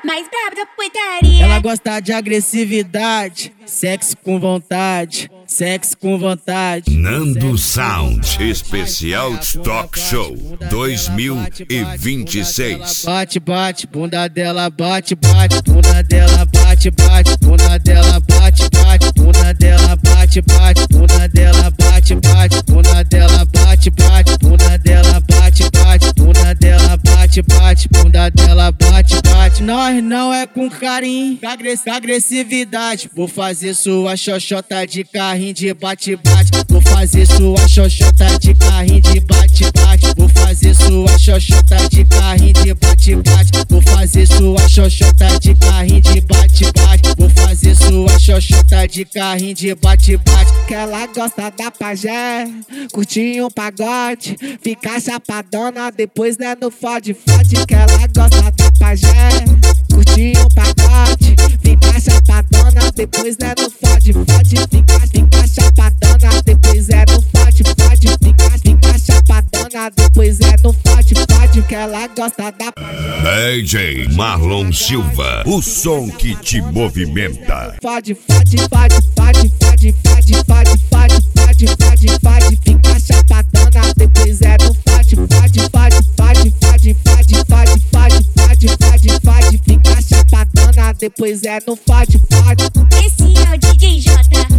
mais braba da putaria. Ela gosta de agressividade, sexo com vontade, sexo com vontade. Nando Sound Especial Talk Show 2026. Bate, bate, bunda dela bate, bate, bunda dela bate, bate, bunda dela bate, bate, bunda dela bate, bate, bunda dela bate, bate, bunda dela bate, bate, bunda dela bate, bate, bunda dela bate, bate, bunda dela bate, bate. Nós não é com carinho, agressividade. Vou fazer sua xoxota de carrinho de bate-bate. Vou fazer sua xoxota de carrinho de bate-bate. Vou fazer sua xoxota de carrinho de bate-bate. Vou fazer sua xoxota de carrinho de bate-bate. Vou fazer sua xoxota de carrinho de bate-bate. Que ela gosta da pajé, curtir um pagode, ficar chapadona, depois né no fode. Que ela gosta da pajé, curtir um pagode, ficar chapadona, depois né no fode. Ficar chapadona, depois é no fode. Ficar chapadona, depois é no fode. Que ela gosta da pajé. DJ Marlon Silva, o som que te movimenta. Ficar chapadona, depois é no fode. Ficar chapadona, depois é no fode. Esse é o DJ J.